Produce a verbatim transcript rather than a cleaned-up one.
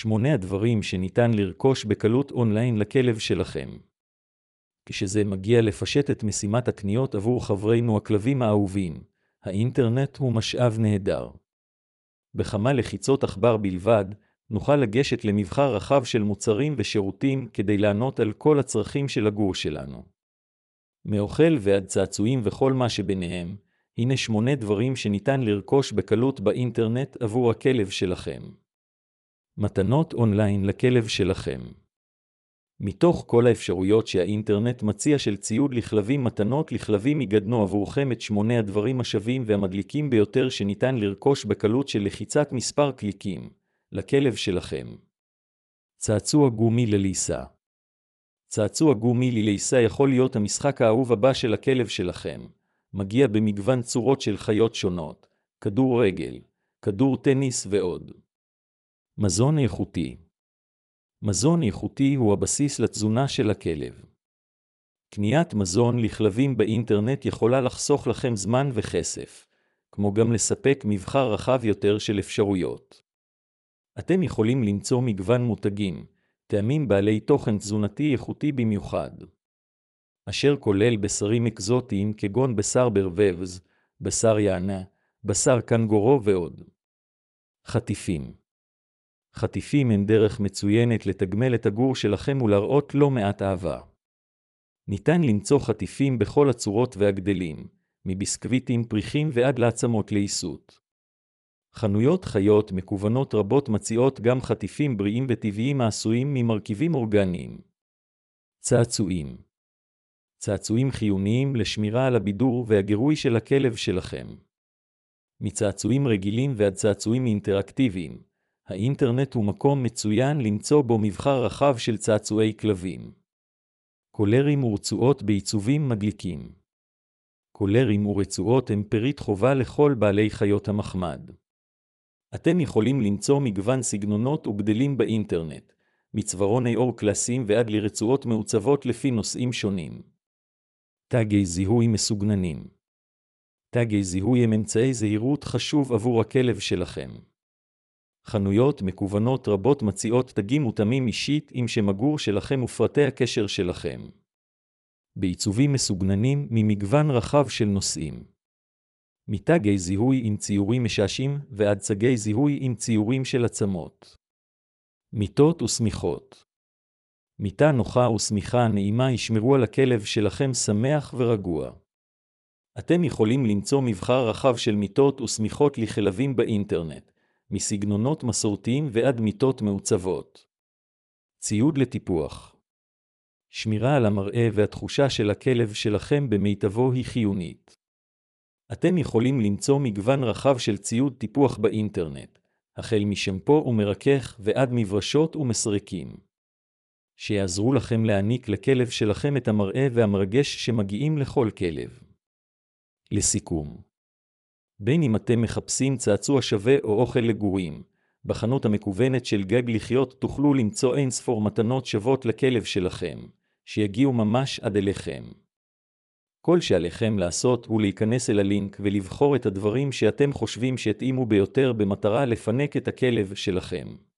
שמונה הדברים שניתן לרכוש בקלות אונליין לכלב שלכם. כשזה מגיע לפשט את משימת הקניות עבור חברינו הכלבים האהובים, האינטרנט הוא משאב נהדר. בכמה לחיצות עכבר בלבד, נוכל לגשת למבחר רחב של מוצרים ושירותים כדי לענות על כל הצרכים של הגור שלנו. מאוכל ועד צעצועים וכל מה שביניהם, הנה שמונה דברים שניתן לרכוש בקלות באינטרנט עבור הכלב שלכם. מתנות אונליין לכלב שלכם. מתוך כל האפשרויות שהאינטרנט מציע של ציוד לכלבים, מתנות לכלבים יגדנו עבורכם את שמונה הדברים השווים והמדליקים ביותר שניתן לרכוש בקלות של לחיצת מספר קליקים לכלב שלכם. צעצוע גומי לליסה. צעצוע גומי לליסה יכול להיות המשחק האהוב הבא של הכלב שלכם. מגיע במגוון צורות של חיות שונות, כדור רגל, כדור טניס ועוד. מזון איכותי. מזון איכותי הוא הבסיס לתזונה של הכלב. קניית מזון לכלבים באינטרנט יכולה לחסוך לכם זמן וכסף, כמו גם לספק מבחר רחב יותר של אפשרויות. אתם יכולים למצוא מגוון מותגים, טעמים בעלי תוכן תזונתי איכותי במיוחד, אשר כולל בשרים אקזוטיים כגון בשר ברווז, בשר יענה, בשר קנגורו ועוד. חטיפים. חטיפים הם דרך מצוינת לתגמל את הגור שלכם ולהראות לא מעט אהבה. ניתן למצוא חטיפים בכל הצורות והגדלים, מביסקוויטים פריחים ועד לעצמות לעיסות. חנויות חיות מקוונות רבות מציעות גם חטיפים בריאים וטבעיים העשויים ממרכיבים אורגניים. צעצועים. צעצועים חיוניים לשמירה על הבידור והגירוי של הכלב שלכם. מצעצועים רגילים ועד צעצועים אינטראקטיביים, האינטרנט הוא מקום מצוין למצוא בו מבחר רחב של צעצועי כלבים. קולרים ורצועות בעיצובים מדליקים. קולרים ורצועות הם פריט חובה לכל בעלי חיות המחמד. אתם יכולים למצוא מגוון סגנונות וגדלים באינטרנט, מצוורוני אור קלאסיים ועד לרצועות מעוצבות לפי נושאים שונים. תגי זיהוי מסוגננים. תגי זיהוי הם אמצעי זהירות חשוב עבור הכלב שלכם. חנויות מקוונות רבות מציעות תגים מותאמים אישית עם שם הגור שלכם ופרטי הקשר שלכם. בעיצובים מסוגננים ממגוון רחב של נושאים. מתגי זיהוי עם ציורים משעשים ועד צגי זיהוי עם ציורים של עצמות. מיטות וסמיכות. מיטה נוחה וסמיכה נעימה ישמרו על הכלב שלכם שמח ורגוע. אתם יכולים למצוא מבחר רחב של מיטות וסמיכות לכלבים באינטרנט, מסגנונות מסורתיים ועד מיטות מעוצבות. ציוד לטיפוח. שמירה על המראה והתחושה של הכלב שלכם במיטבו היא חיונית. אתם יכולים למצוא מגוון רחב של ציוד טיפוח באינטרנט, החל משמפו ומרכך ועד מברשות ומסרקים, שיעזרו לכם להעניק לכלב שלכם את המראה והמרגש שמגיעים לכל כלב. לסיכום, בין אם אתם מחפשים צעצוע שווה או אוכל לגורים, בחנות המקוונת של גג לחיות תוכלו למצוא אין ספור מתנות שוות לכלב שלכם, שיגיעו ממש עד אליכם. כל שעליכם לעשות הוא להיכנס אל הלינק ולבחור את הדברים שאתם חושבים שהתאימו ביותר במטרה לפנק את הכלב שלכם.